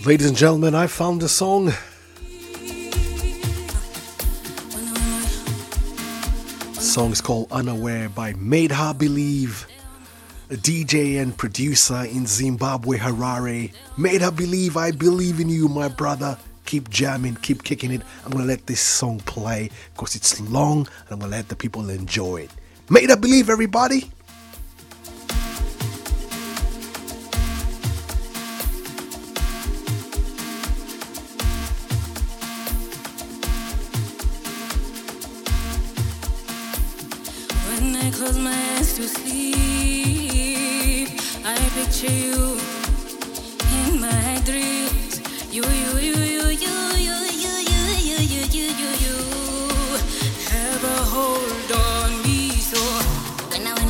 Ladies and gentlemen, I found the song. The song is called Unaware by Made Her Believe, a DJ and producer in Zimbabwe, Harare. Made Her Believe, I believe in you, my brother. Keep jamming, keep kicking it. I'm going to let this song play because it's long and I'm going to let the people enjoy it. Made Her Believe, everybody. Close my eyes to sleep, I picture you in my dreams. You have a hold on me, so when I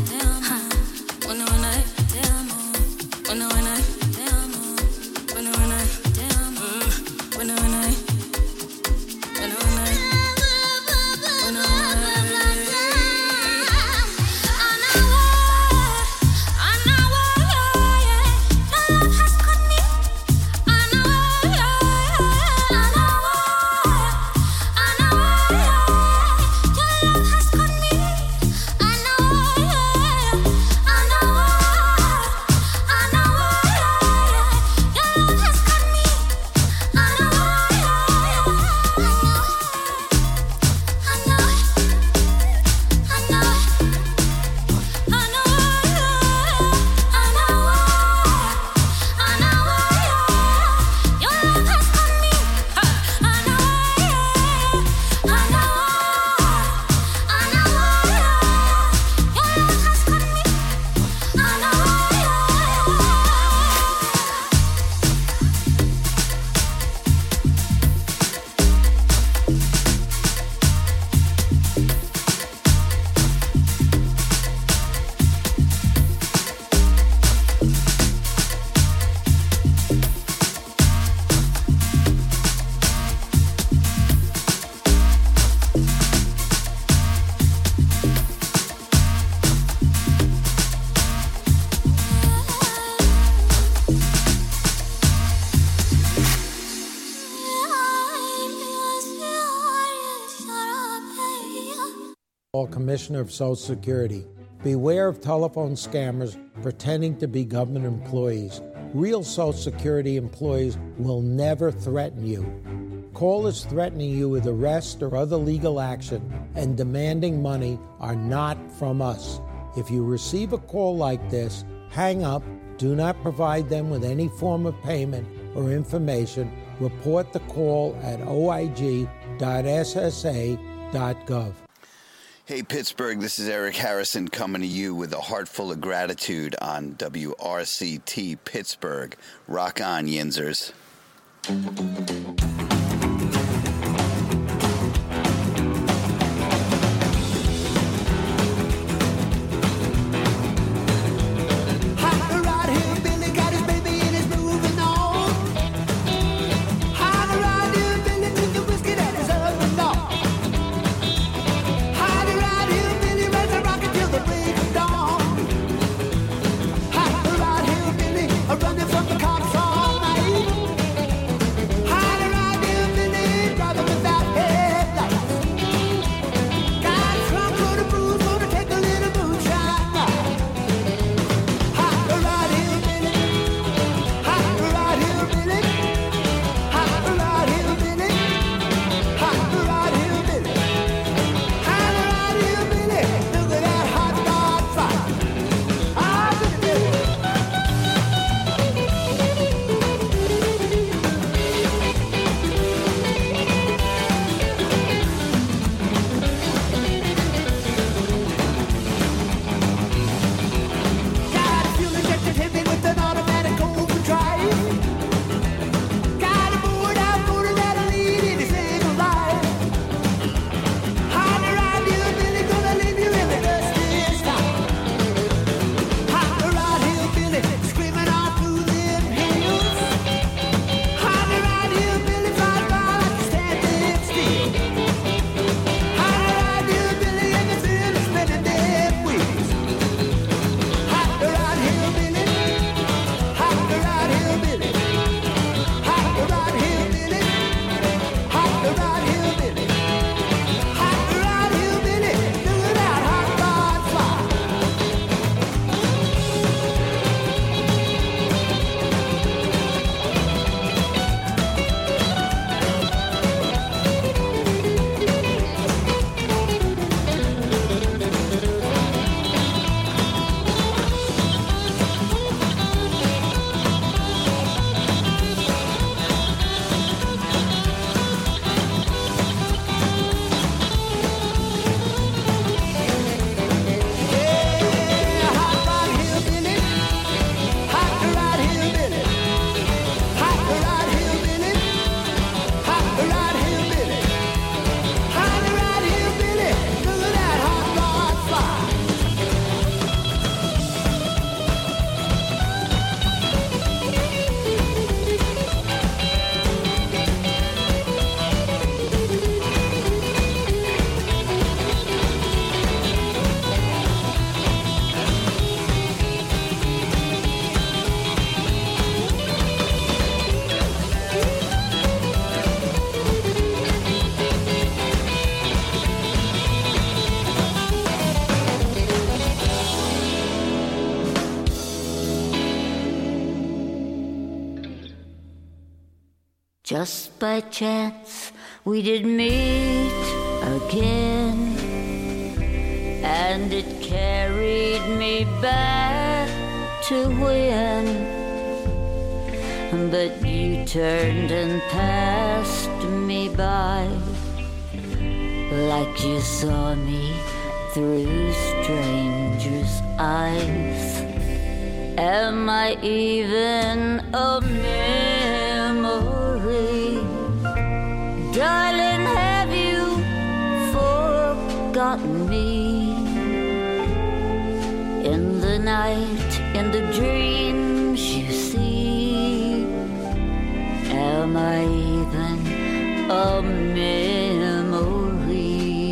Commissioner of Social Security. Beware of telephone scammers pretending to be government employees. Real Social Security employees will never threaten you. Callers threatening you with arrest or other legal action and demanding money are not from us. If you receive a call like this, hang up, do not provide them with any form of payment or information. Report the call at oig.ssa.gov. Hey Pittsburgh, this is Eric Harrison coming to you with a heart full of gratitude on WRCT Pittsburgh. Rock on, Yinzers. Running from the cops all night. Hide around Just by chance we did meet again, and it carried me back to when. But you turned and passed me by, like you saw me through strangers' eyes. Am I even a memory? Darling, have you forgotten me? In the night, in the dreams you see, am I even a memory?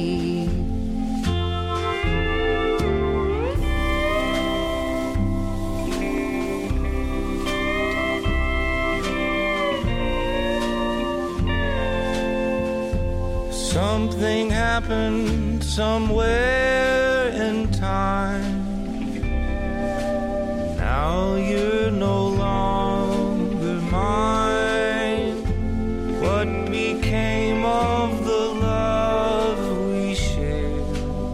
Something happened somewhere in time. Now you're no longer mine. What became of the love we shared?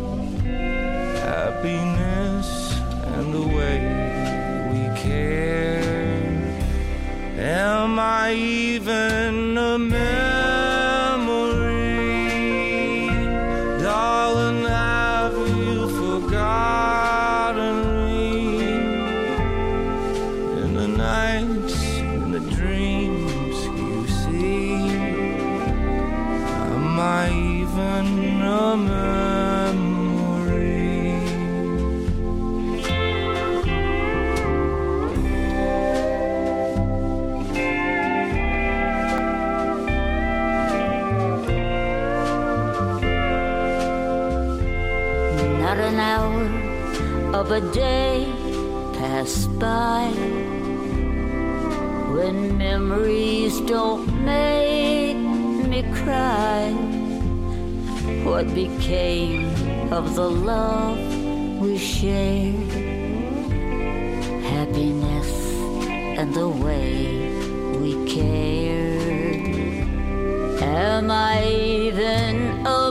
Happiness and the way we cared. Am I even a memory? Darling, have you forgotten me? In the nights, in the dreams you see, am I even a memory? Not an hour of a day pass by when memories don't make me cry. What became of the love we shared? Happiness and the way we cared. Am I even a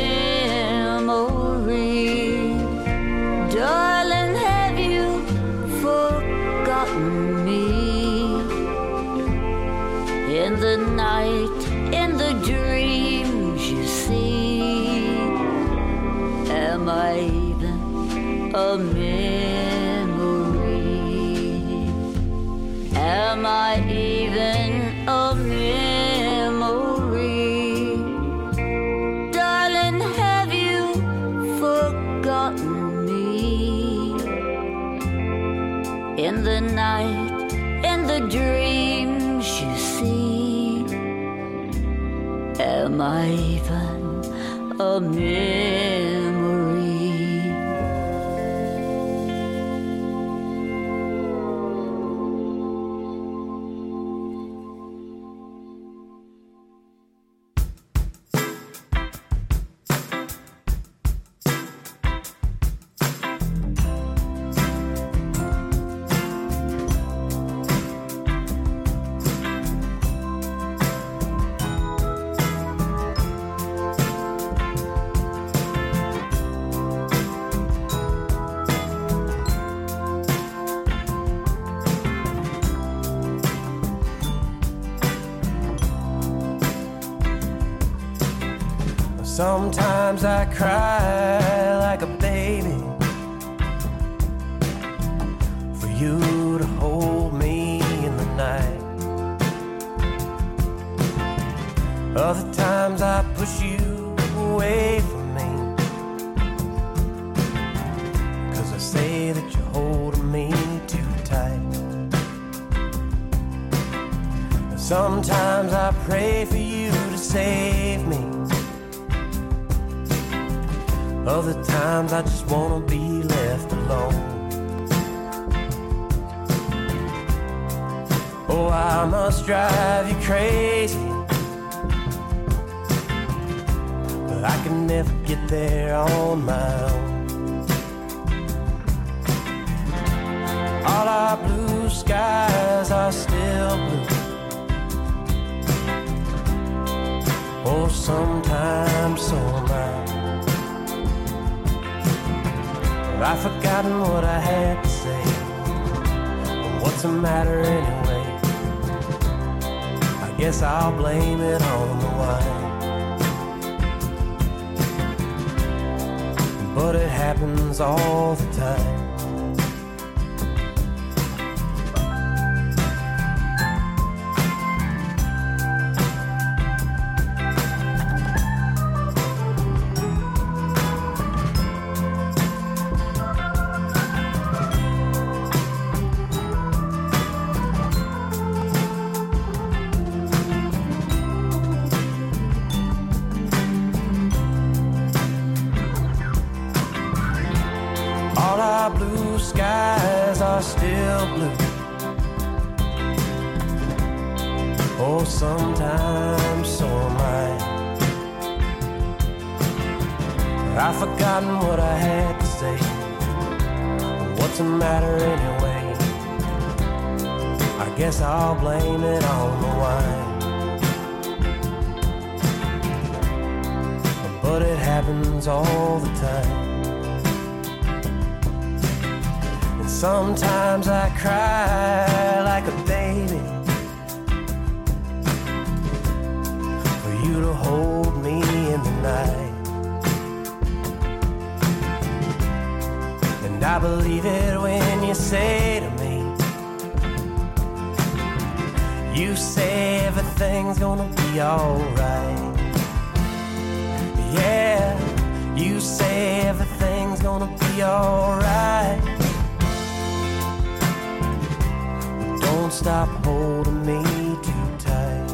memory? Darling, have you forgotten me? In the night, in the dreams you see, am I even a memory? Am I even a memory? Darling, have you forgotten me? In the night, in the dreams you see, am I even a memory? Sometimes I cry like a baby for you to hold me in the night. Other times I push you away from me, 'cause I say that you're holding me too tight. Sometimes I pray for you to save me. Other times I just wanna be left alone. Oh, I must drive you crazy, but I can never get there on my own. All our blue skies are still blue, sometimes so am I. But I've forgotten what I had to say. But what's the matter anyway? I guess I'll blame it on the wine. But it happens all the time. Still blue. Oh, sometimes so am I. But I've forgotten what I had to say. What's the matter anyway? I guess I'll blame it on the wine. But it happens all the time. Sometimes I cry like a baby for you to hold me in the night. And I believe it when you say to me, you say everything's gonna be alright. Yeah, you say everything's gonna be alright. Don't stop holding me too tight.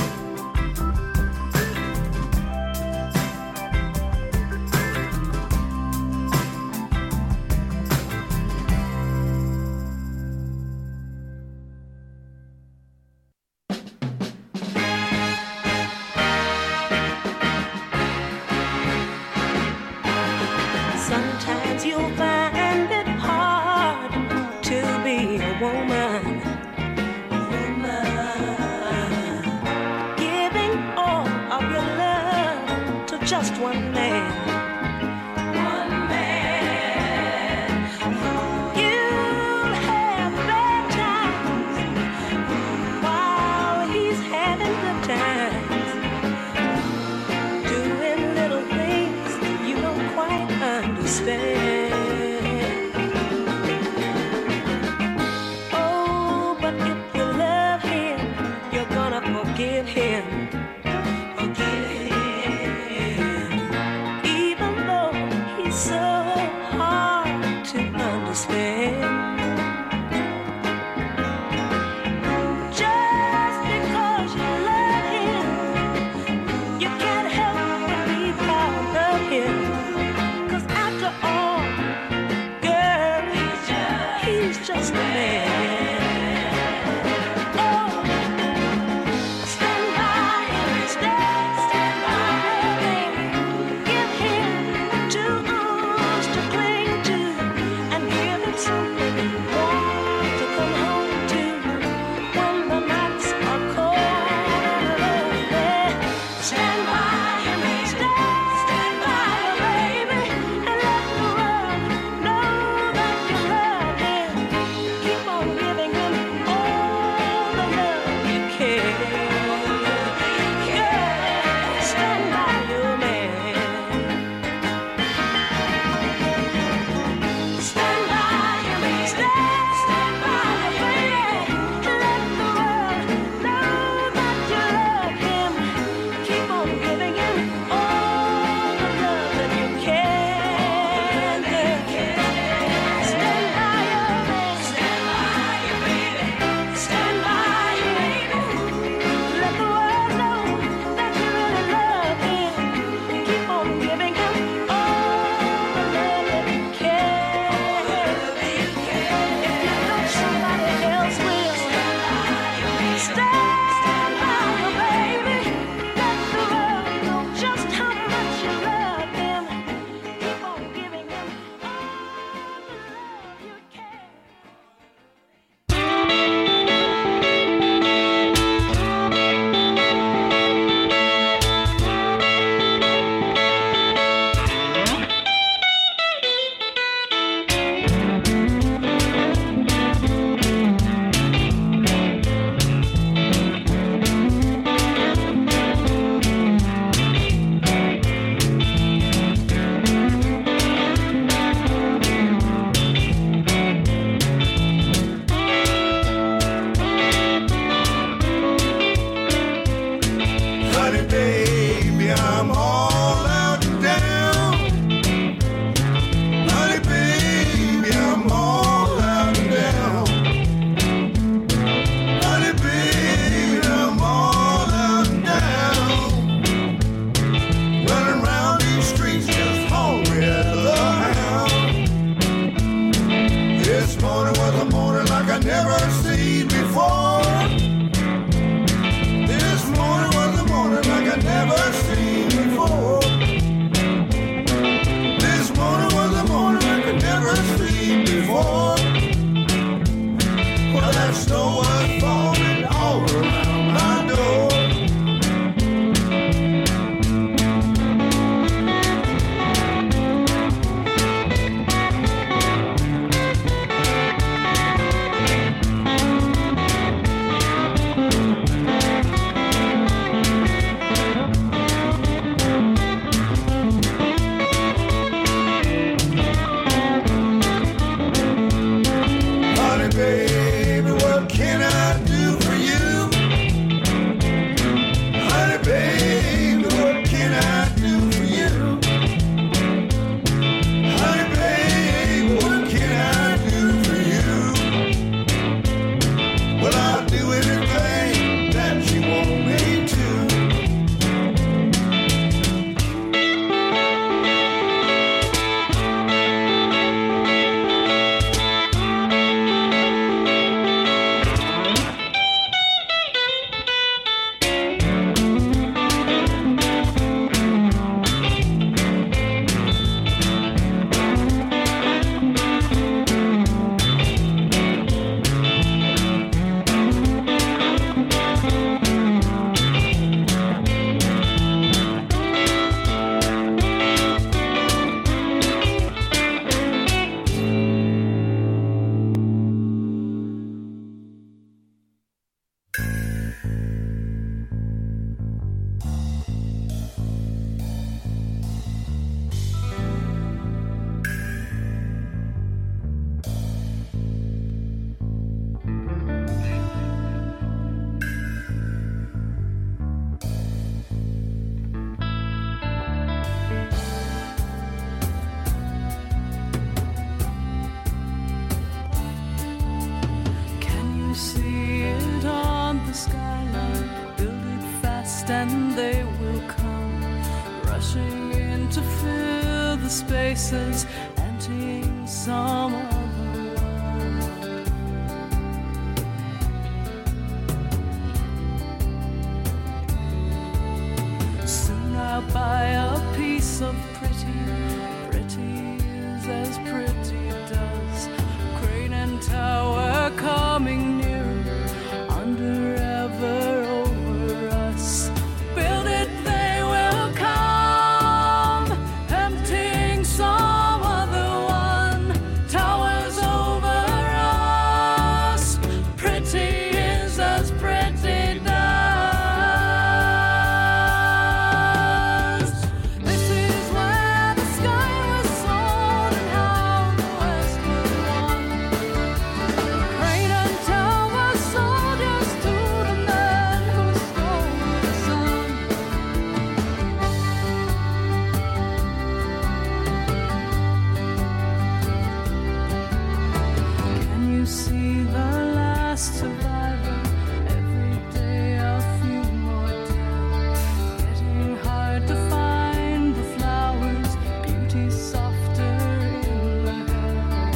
Sometimes you'll find it hard to be a woman. Just one man. One man. You'll have bad times while he's having good times, doing little things you don't quite understand. Oh, but if you love him, you're gonna forgive him. Snow was falling all around my door. And they will come rushing in to fill the spaces, emptying some other one. Soon I'll buy a piece of pretty is as pretty does. Crane and tower coming nearer, under ever over us. Build it, they will come, emptying some other one. Towers over us, pretty is as pretty does. This is where the sky was sold and how the West was won. Crane and tower soldiers to the men who stole the sun. Can you see the last survivor? Every day a few more down. Getting hard to find the flowers, beauty softer in the hair.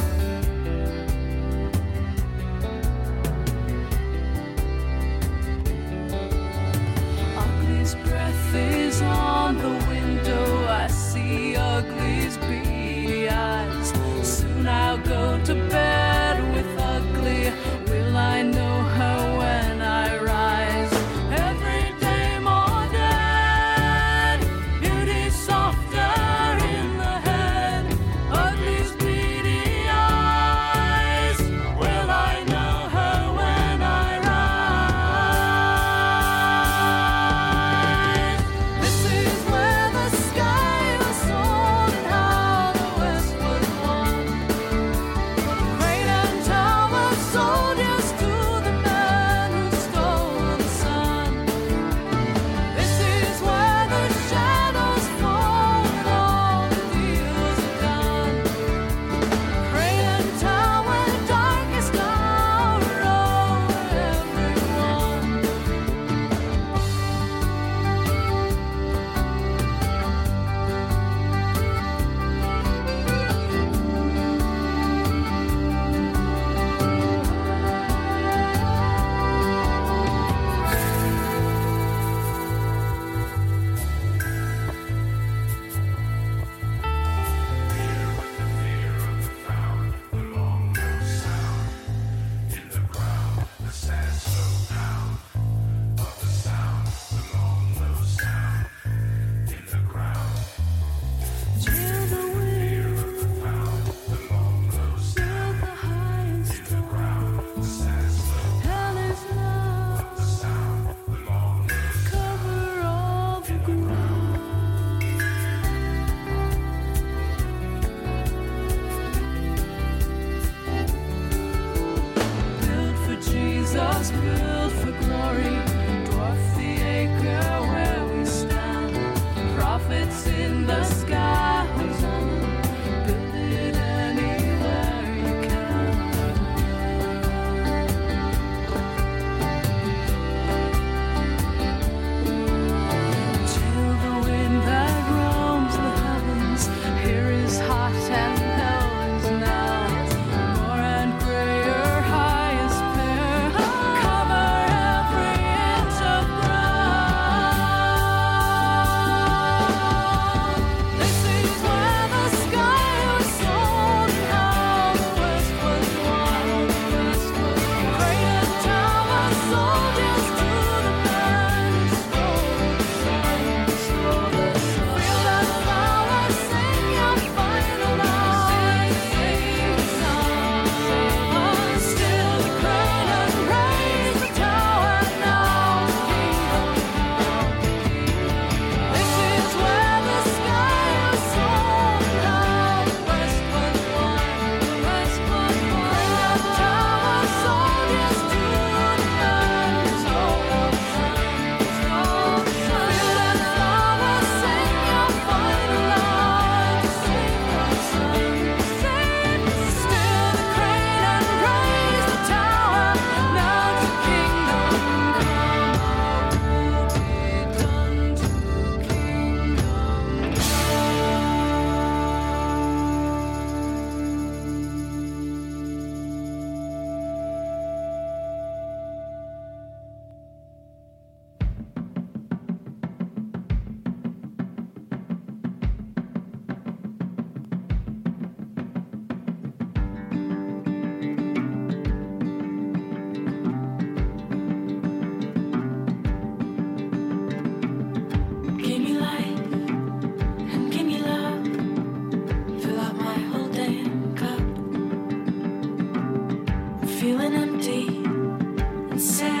Ugly's breath is on the window. I see ugly's beady eyes. Soon I'll go to bed with ugly. Will I know her when I rise? Every day more dead. Beauty softer in the head. Ugly's beady eyes. Will I know her when I rise? This is where the sky was sold and how the West was won.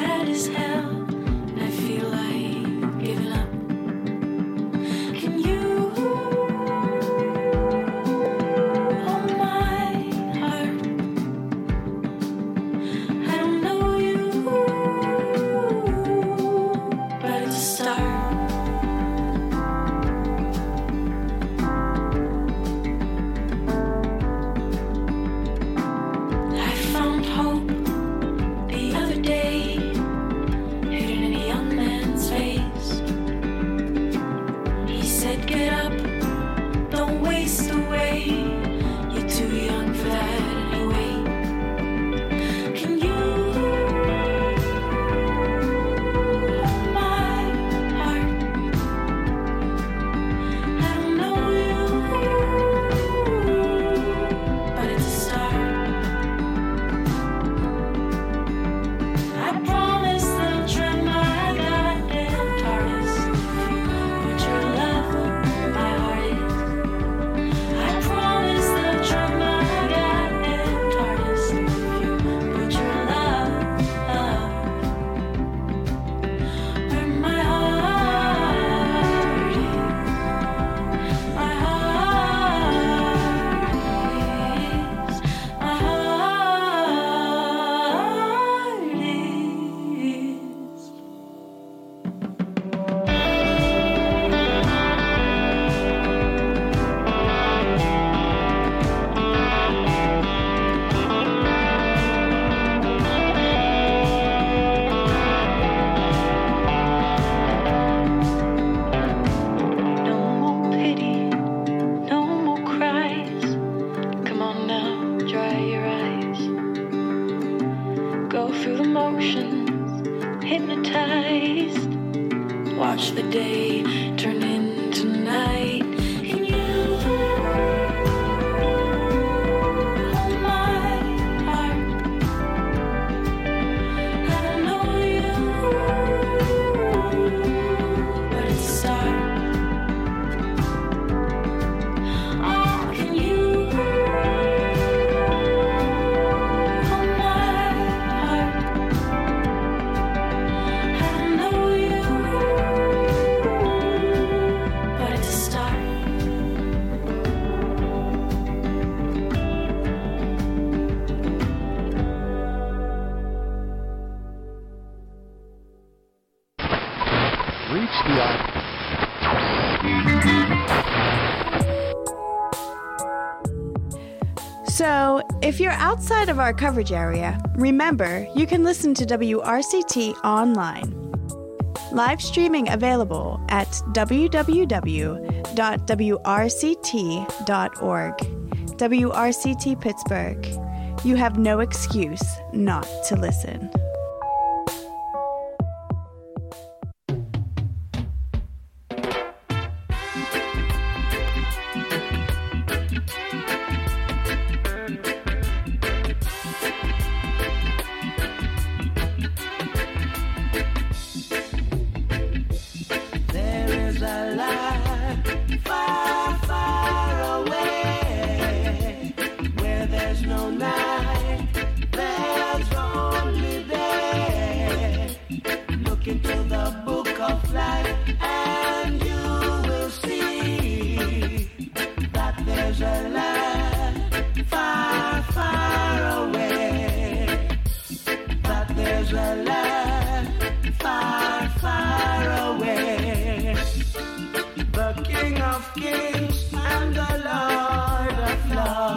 bad as hell, and I feel like giving up. Can you hold my heart? I don't know you, but it's a start. I found hope the other day, hidden in a young man's face. He said, get up, don't waste away. You're too young for that anyway. Can you hold my heart? I don't know you, but it's a start. I promise that I'll try my goddamn hardest to put your love where my heart is. I promise that I'll try my goddamn hardest to put your love where my heart is. My heart is. My heart is. No more pity, no more cries. Come on now, dry your eyes. Go through the motions, hypnotized. Watch the day turn into night. Can you hold my heart? I don't know you, but it's a start. Oh, can you hold my heart? I don't know you, but it's a start. Reach the So, if you're outside of our coverage area, remember you can listen to WRCT online. Live streaming available at www.wrct.org. WRCT Pittsburgh. You have no excuse not to listen. There is a light far, far away, where there's no night, there's only day. Look into the book of life and you will see that there's a light far, far away, that there's a light far, far away. The King of Kings and the Lord of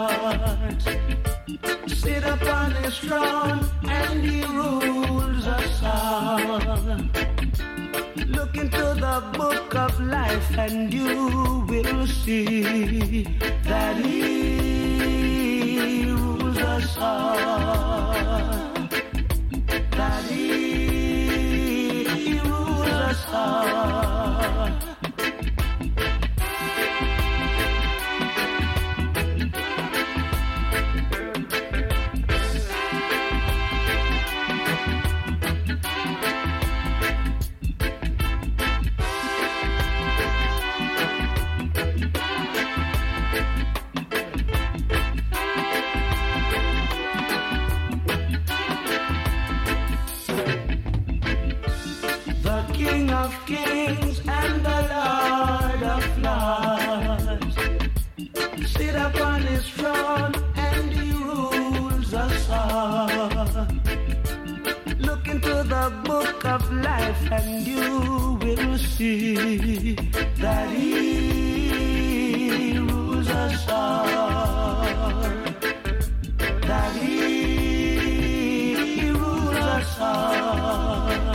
Lords sit upon his throne and he rules us all. Look into the book of life and you will see that he rules us all. That he rules us all. of kings and the Lord of lords. Sit upon his throne and he rules us all. Look into the book of life and you will see that he rules us all. That he rules us all.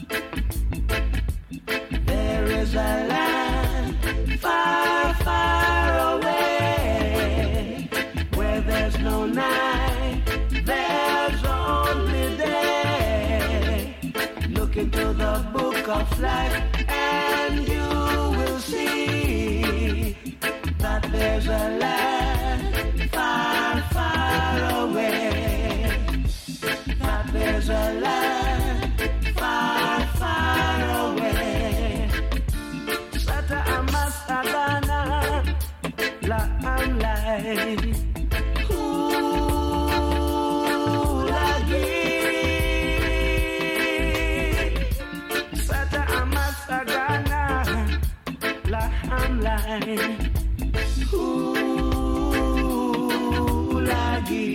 There is a land far, far away where there's no night, there's only day. Look into the book of life and you will see that there's a land far, far away. That there's a land far, far away. Sata amasagana la amlai. Lagi Sata amasagana la amlai. Lagi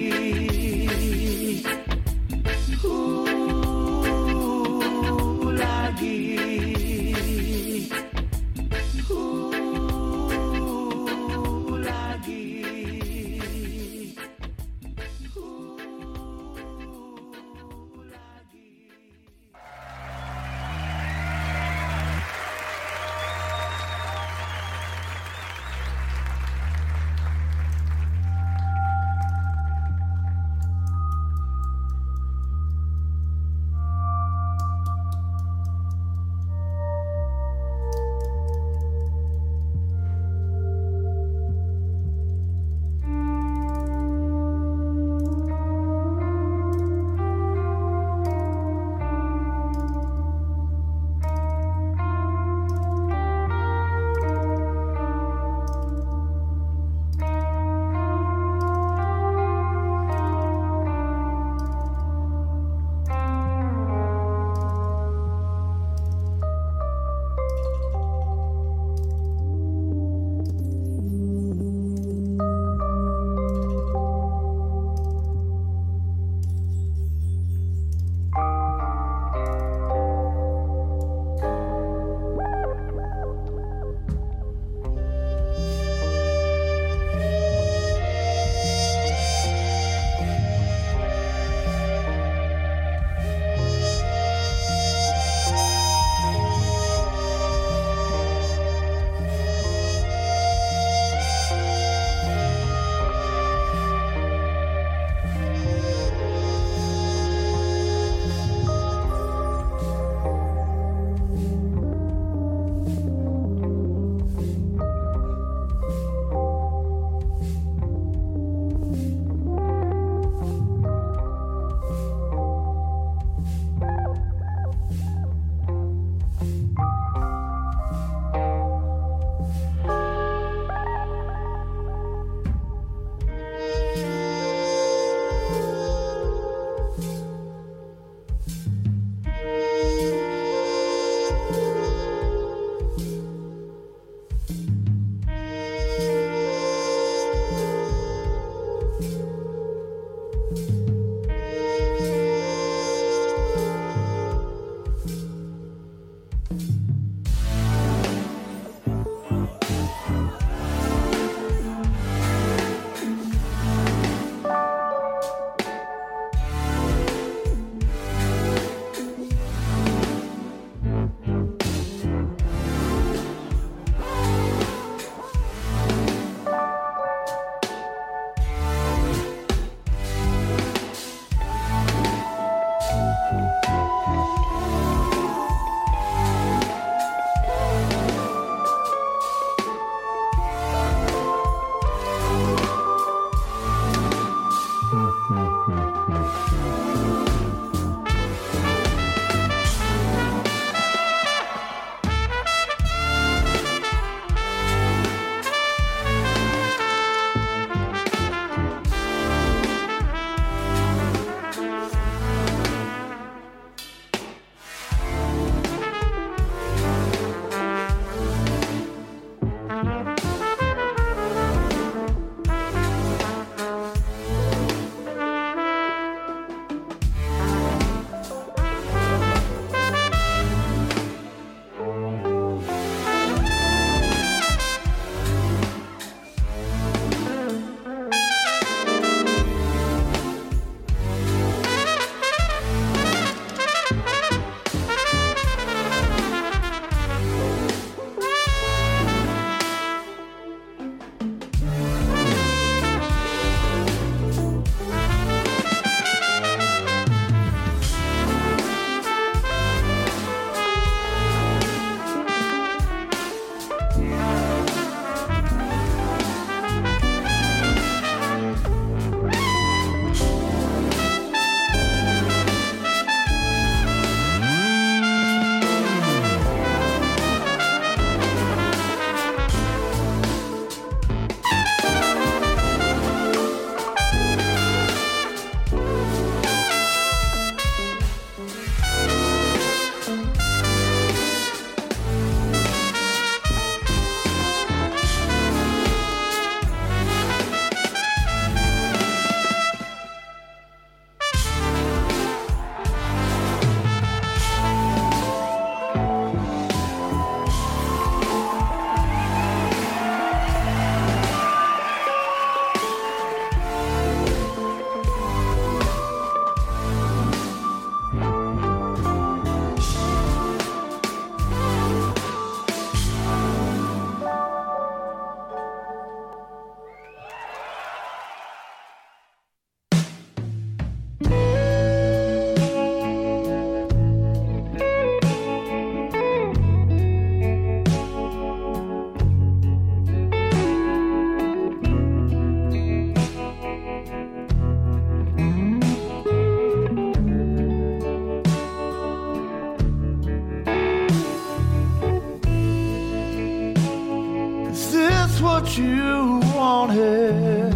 what you wanted,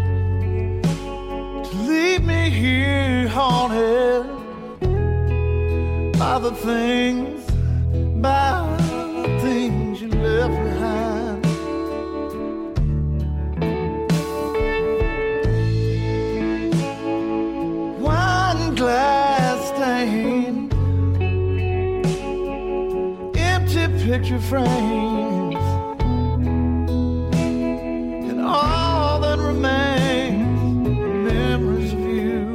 to leave me here haunted by the things you left behind. Wine glass stained, empty picture frames, and all that remains are memories of you.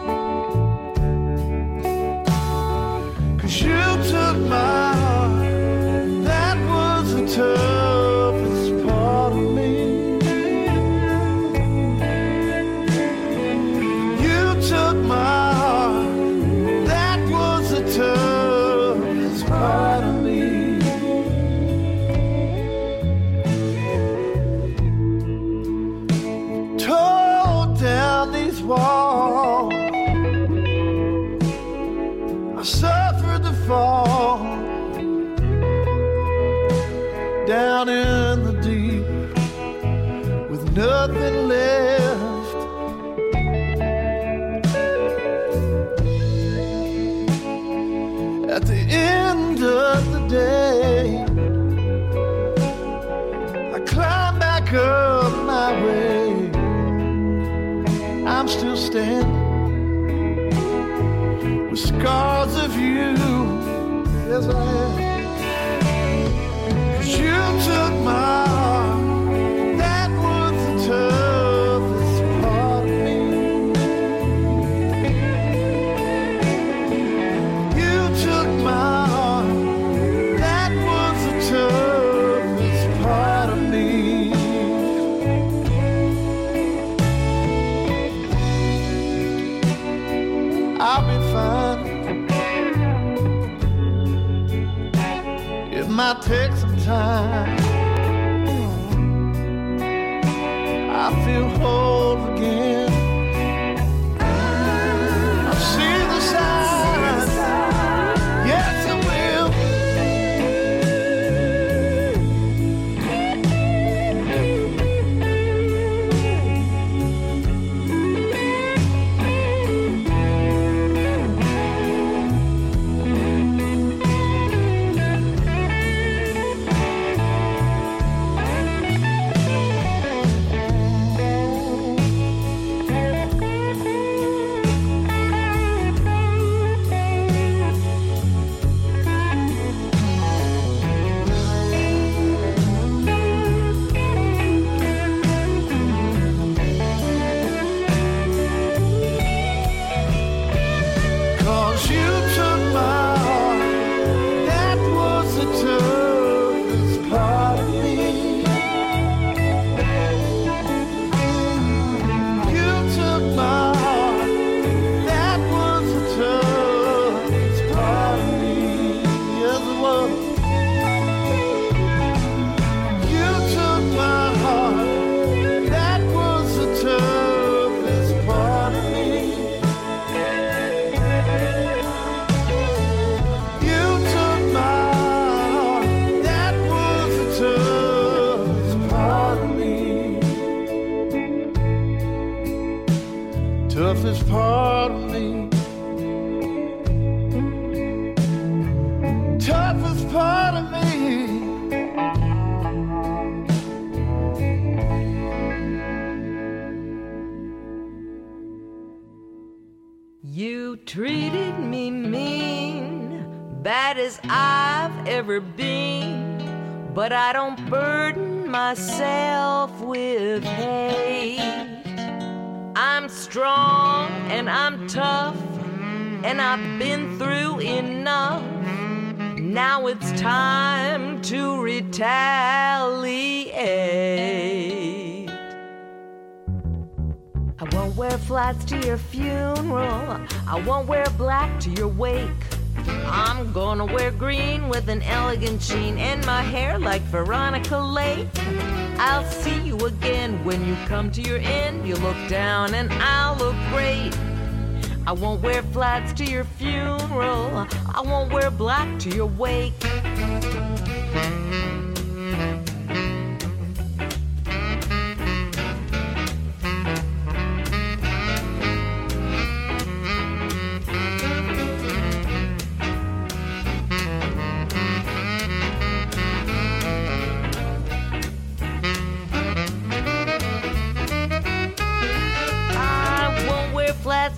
'Cause you took my heart, that was the toughest part of me. You took my heart, that was the toughest part of me. Tore down these walls, I suffered the fall down in the deep with nothing left. At the end of the day, I climb back up my way. I'm still standing with scars of you. Yes, I am. You took my heart, that was the toughest part of me. You took my heart, that was the toughest part of me. I'll be fine. It might take some time. I feel whole again. I've seen the signs. Yes, I will. Toughest part of me, toughest part of me. You treated me mean, bad as I've ever been, but I don't burden myself with hate. I'm strong and I'm tough, and I've been through enough. Now it's time to retaliate. I won't wear flats to your funeral, I won't wear black to your wake. I'm gonna wear green with an elegant sheen and my hair like Veronica Lake. I'll see you again when you come to your end. You look down and I'll look great. I won't wear flats to your funeral, I won't wear black to your wake.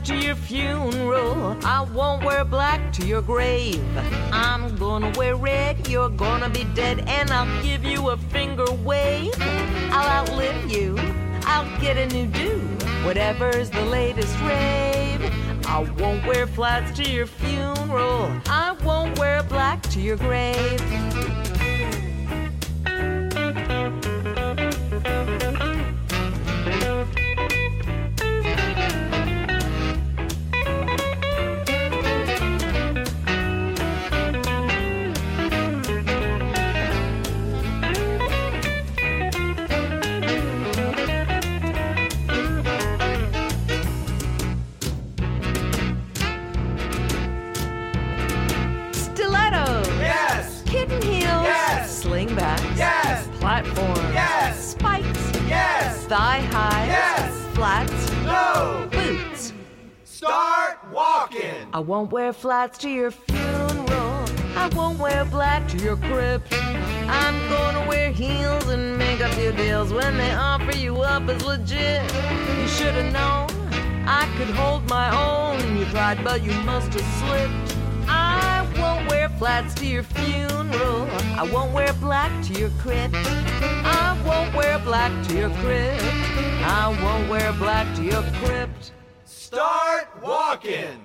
to your funeral. I won't wear black to your grave. I'm gonna wear red, you're gonna be dead, and I'll give you a finger wave. I'll outlive you, I'll get a new do, whatever's the latest rave. I won't wear flats to your funeral. I won't wear black to your grave. Yes. Platforms. Yes. Spikes. Yes. Thigh highs. Yes. Flats. No. Boots. Start walking. I won't wear flats to your funeral. I won't wear black to your crypt. I'm gonna wear heels and make a few deals when they offer you up as legit. You should have known I could hold my own. You tried, but you must have slipped. I won't wear flats to your funeral. I won't wear black to your crypt. I won't wear black to your crypt. I won't wear black to your crypt. Start walking.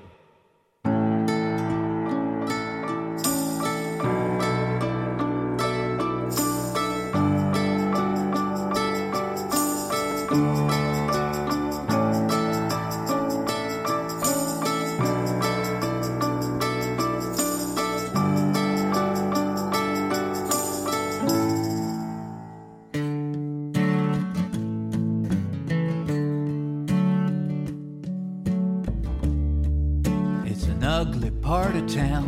Ugly part of town,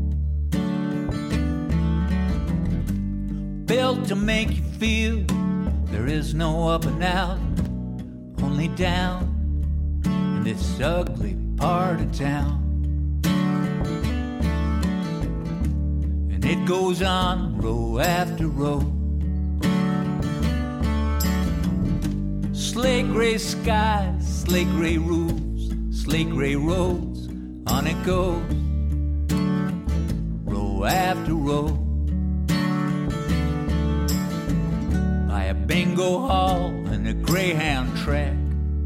built to make you feel there is no up and out, only down in this ugly part of town. And it goes on row after row, slate gray skies, slate gray roofs, slate gray roads. On it goes, row after row, by a bingo hall and a Greyhound track.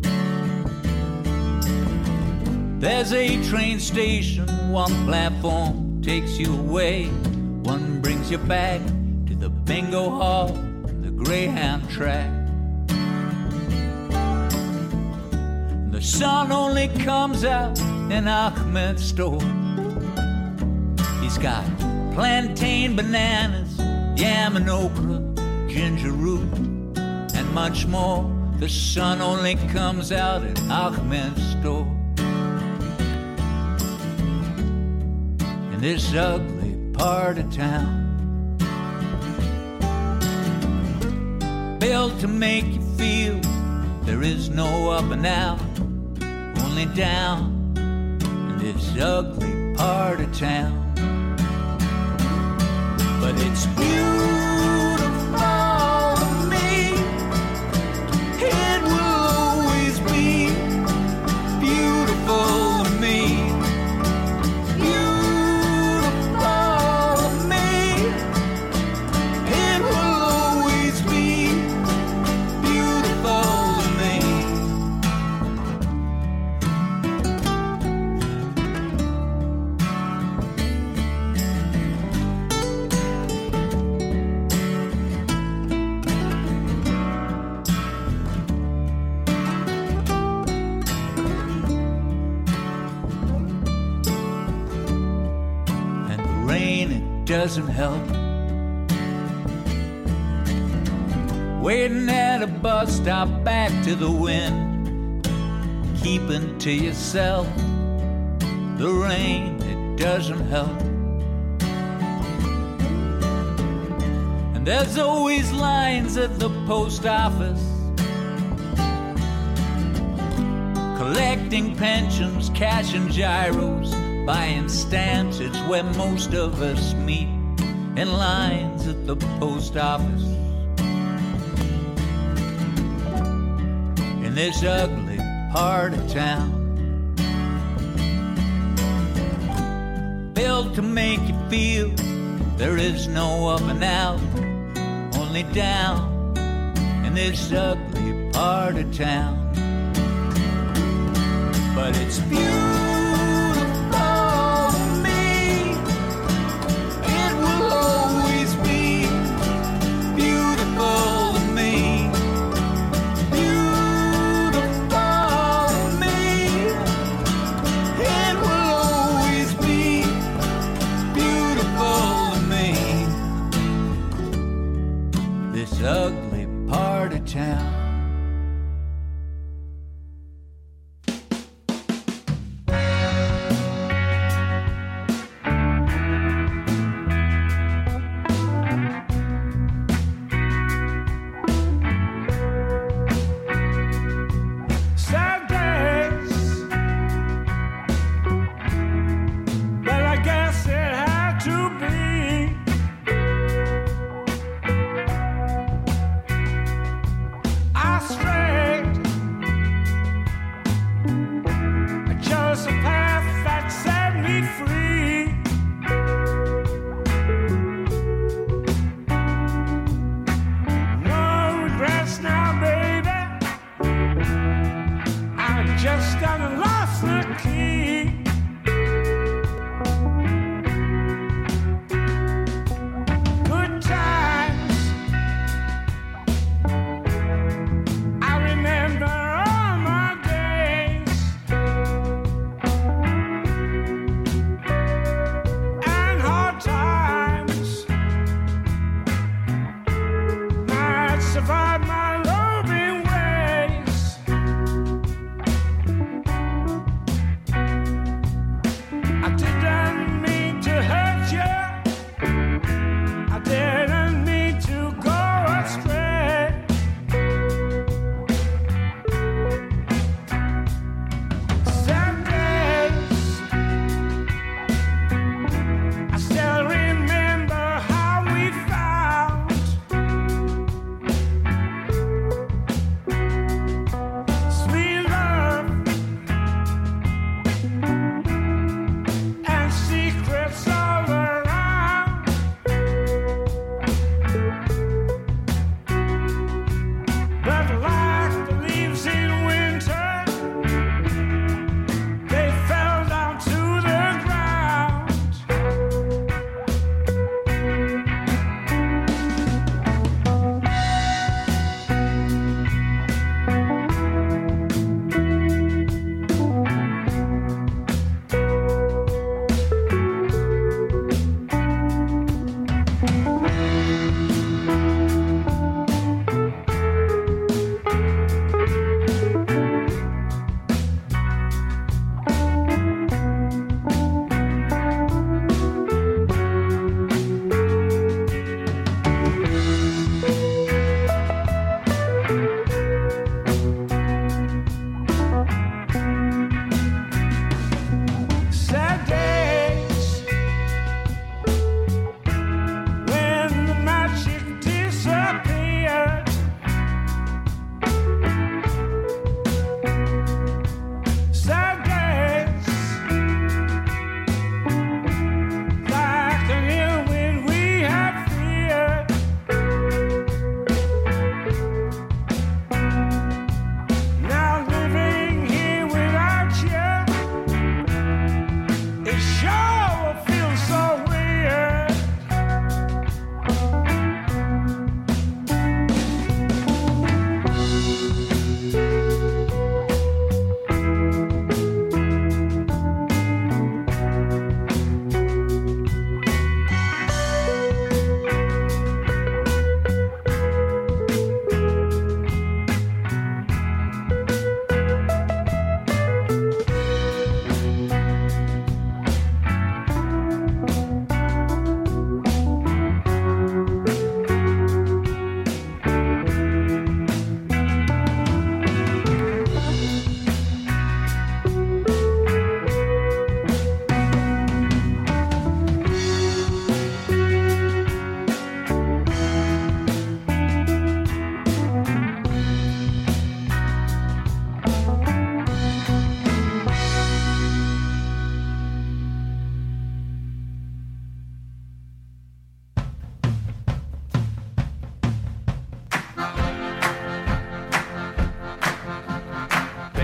There's a train station, one platform takes you away, one brings you back to the bingo hall and the Greyhound track. The sun only comes out in Ahmed's store. He's got plantain, bananas, yam and okra, ginger root, and much more. The sun only comes out in Ahmed's store. In this ugly part of town, built to make you feel there is no up and out, only down in this ugly part of town. But it's beautiful to me. It will always be beautiful to me. Beautiful to me. It will always be beautiful to me. Doesn't help. Waiting at a bus stop, back to the wind, keeping to yourself. The rain, it doesn't help. And there's always lines at the post office, collecting pensions, cashing gyros, buying stamps. It's where most of us meet, in lines at the post office. In this ugly part of town, built to make you feel there is no up and out, only down in this ugly part of town. But it's beautiful to me. It will always be beautiful to me. Beautiful to me. It will always be beautiful to me. This ugly part of town.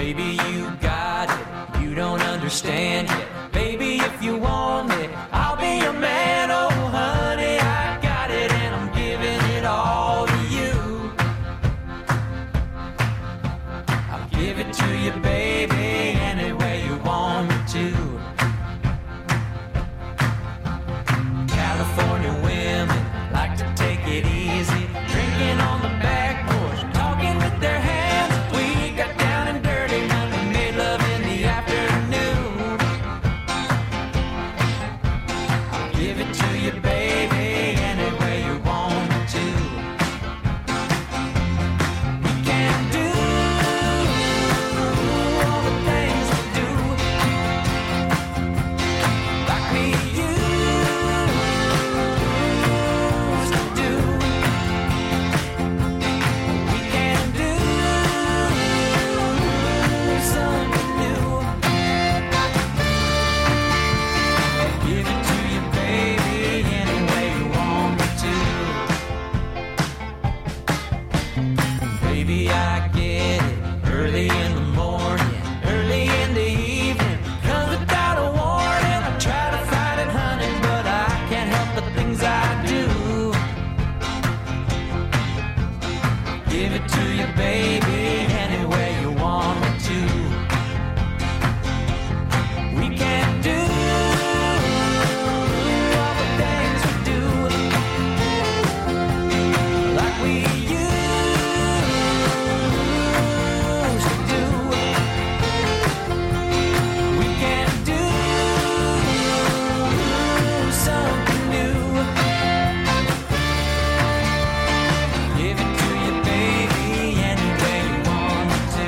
Baby, you got it, you don't understand yet. Baby, if you want me, I'll be your man. Oh, honey, I got it, and I'm giving it all to you. I'll give it to you, baby, any way you want me to. California women like to take it easy, drinking on the back porch, talking with their hands. We got down and dirty when we made love in the afternoon. I'll give it to you, baby, any way you want me to. We can do all the things we do, like we used to do. We can do something new. Give it to you, baby, any way you want me to. Baby, I get it, early in the morning, early in the evening, comes without a warning. I try to fight it, honey, but I can't help the things I do. Give it to you, baby, any way you want me to. We can do all the things we do, like we used to do. We can do something new. Give it to you, baby, any way you want me to.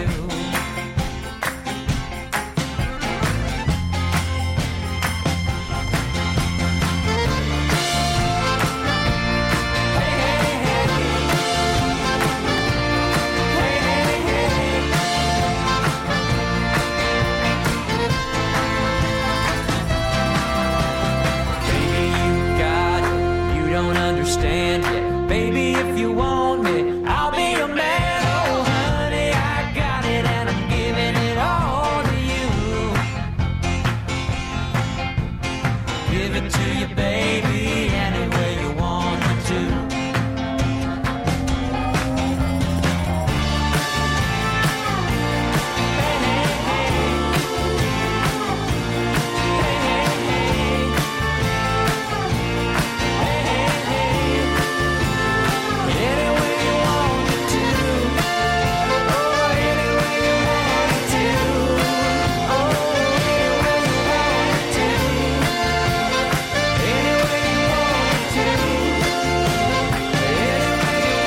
Baby, you got it, you don't understand yet. Baby, if you want me, I'll be your man. Oh, honey, I got it, and I'm giving it all to you. Give it to you, baby, any way you want me to. Any way you want me to. Oh, any way you want me to. Oh, any way you want me to. Any way you want me to. Any way you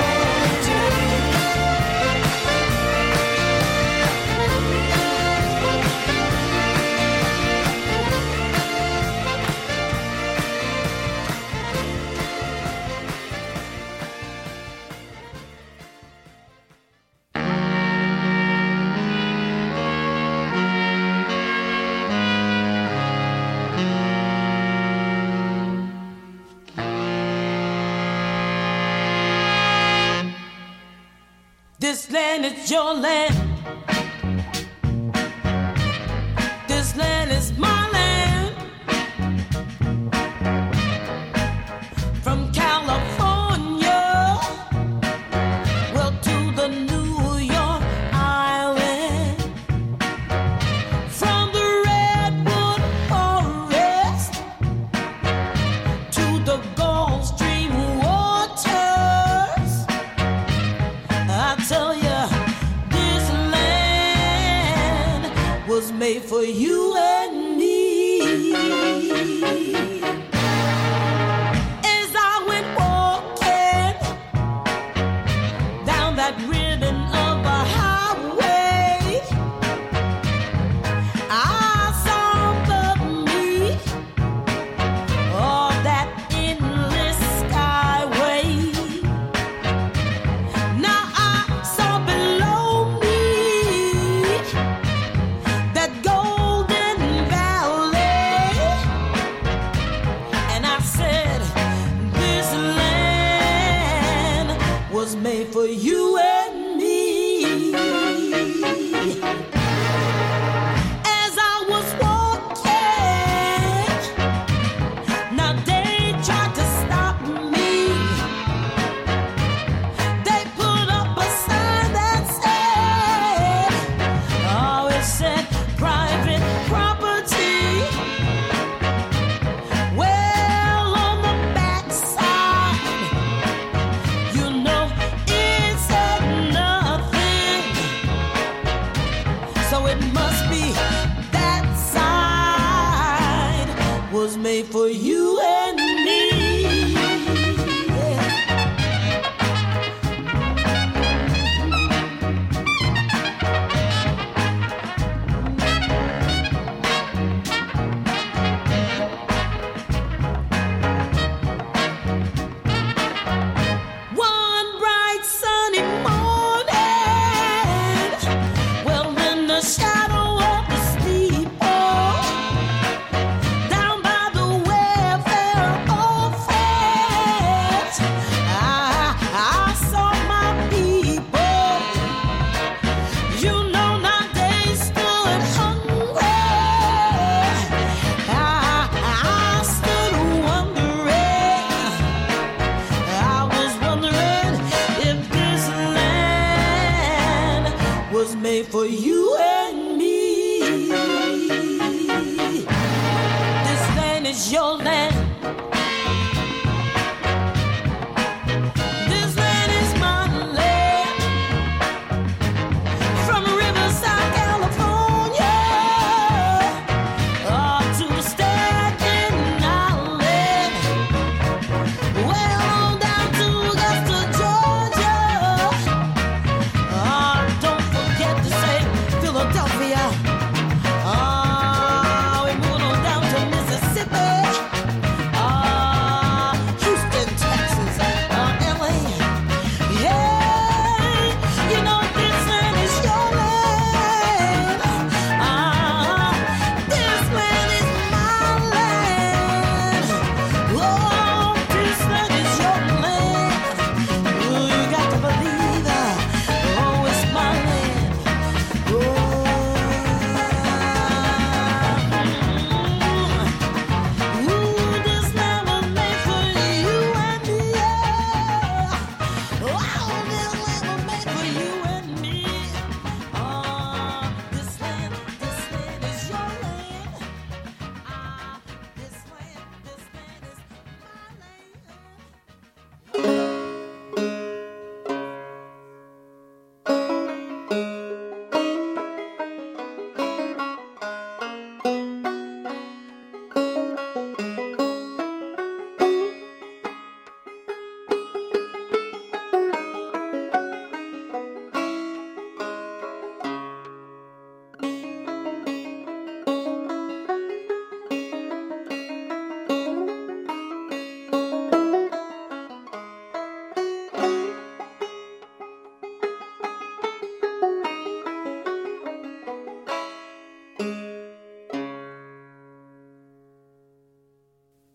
This land is your land. This land is my land. From California, well, to the New York Island. From the Redwood Forest to the Gulf Stream waters. I tell ya, this land was made for you and me. As I went walking down that ribbon of a highway, I saw above me all that endless skyway. Now I saw below me that golden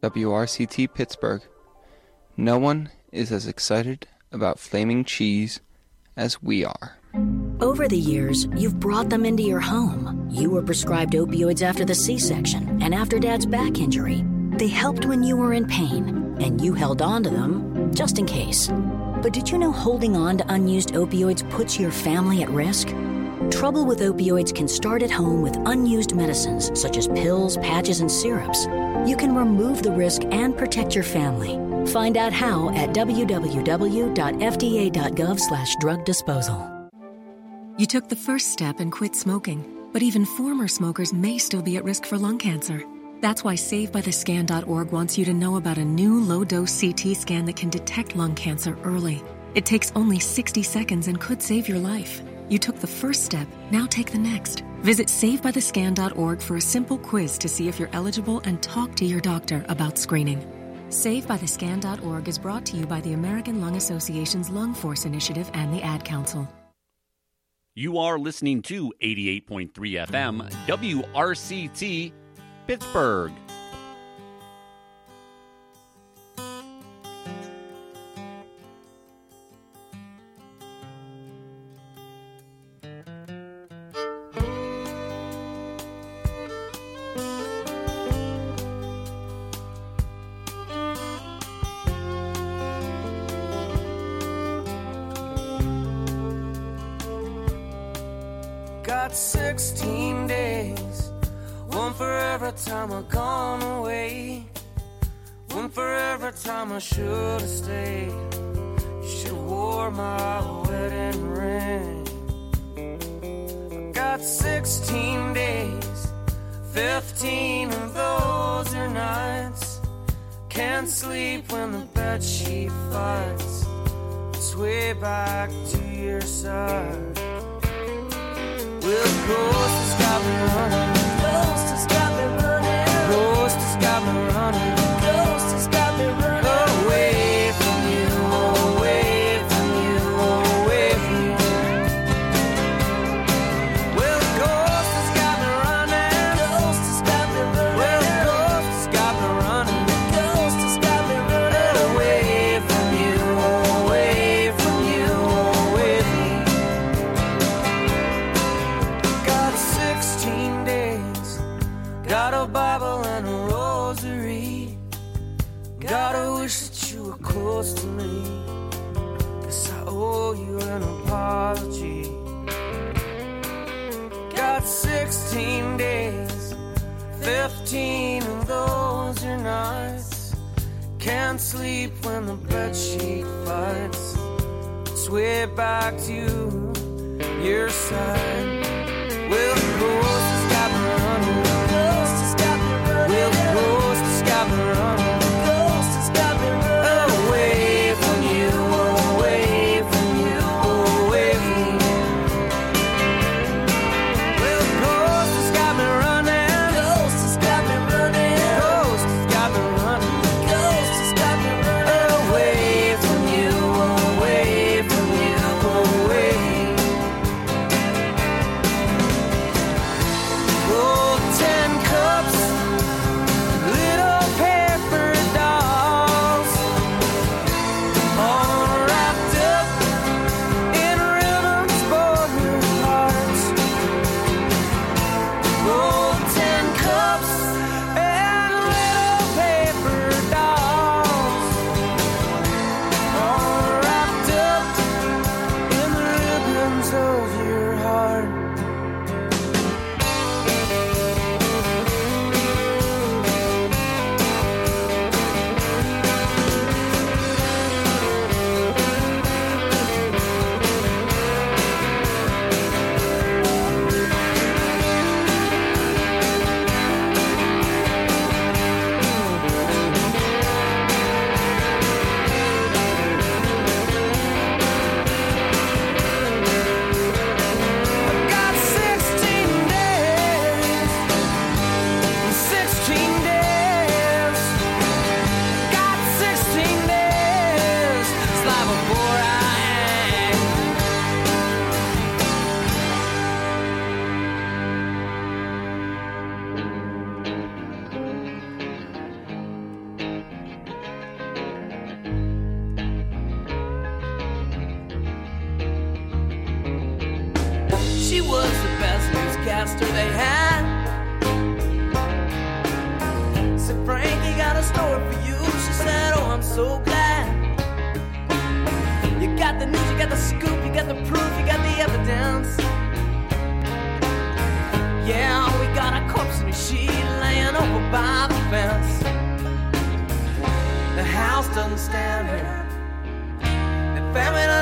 WRCT Pittsburgh. No one is as excited about flaming cheese as we are. Over the years, you've brought them into your home. You were prescribed opioids after the C-section and after Dad's back injury. They helped when you were in pain, and you held on to them just in case. But did you know holding on to unused opioids puts your family at risk? Trouble with opioids can start at home with unused medicines such as pills, patches, and syrups. You can remove the risk and protect your family. Find out how at www.fda.gov/drug disposal. You took the first step and quit smoking, but even former smokers may still be at risk for lung cancer. That's why SaveByTheScan.org wants you to know about a new low-dose CT scan that can detect lung cancer early. It takes only 60 seconds and could save your life. You took the first step, now take the next. Visit SaveByTheScan.org for a simple quiz to see if you're eligible and talk to your doctor about screening. SaveByTheScan.org is brought to you by the American Lung Association's Lung Force Initiative and the Ad Council. You are listening to 88.3 FM WRCT Pittsburgh. Got 16 days, one for every time I've gone away, one for every time I should have stayed. You should have wore my wedding ring. I got 16 days, 15 of those are nights. Can't sleep when the bedsheet fights. It's way back to your side. Well, the ghost has got me running. The ghost has got me running. The ghost has got me running. The ghost has got me running. Away from you, away from you, away from you. Well, the ghost has got me running. The ghost has got me running. Well, the ghost has got me running. The ghost has got me running. Away from you, away from you, away from you. 16 days, got a Bible and a rosary. Gotta wish that you were close to me, 'cause I owe you an apology. Got 16 days, 15 of those are nights. Can't sleep when the bedsheet fights. It's way back to your side. Well, the ghost has got me running. The ghost has got me running. Well, the ghost has got me running. The ghost has got me running. Away from you, away from you, away from you. Well, the ghost has got me running. The ghost has got me running. The ghost has got me running. The ghost has got me running. Away from you, away from you, away from you. disaster they had. Said, Frankie got a story for you. She said, oh, I'm so glad. You got the news, you got the scoop, you got the proof, you got the evidence. Yeah, we got a corpse in a sheet laying over by the fence. The house doesn't stand here. The family